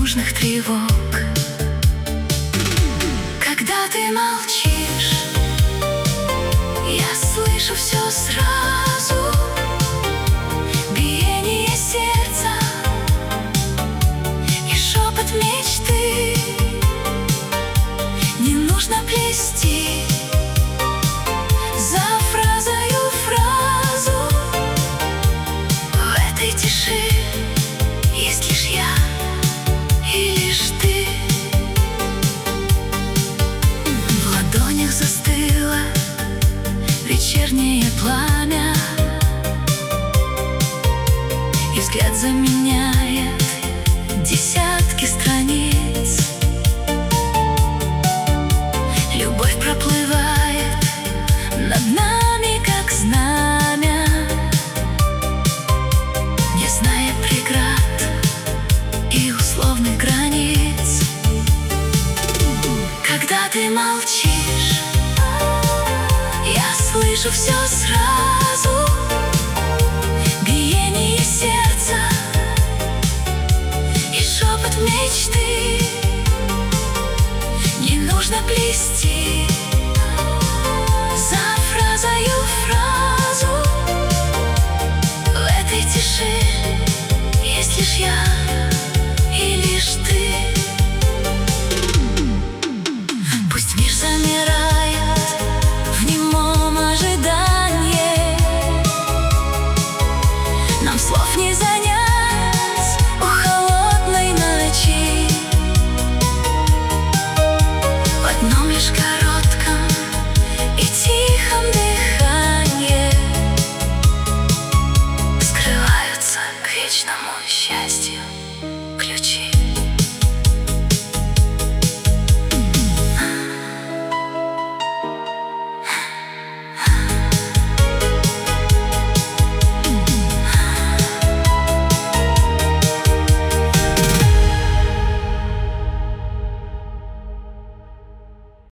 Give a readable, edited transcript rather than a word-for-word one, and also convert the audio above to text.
ненужных тревог. Когда ты молчишь, я слышу все сразу. Биение сердца и шепот мечты. Не нужно плести за фразою фразу. В этой тиши есть лишь я и лишь ты. В ладонях застыло вечернее пламя, и взгляд заменяет десятки страниц. Любовь проплывает над нами, как знамя, не зная преград и условных границ. Когда ты молчишь, я слышу все сразу. Биение сердца и шепот мечты. Не нужно плести за фразою фразу.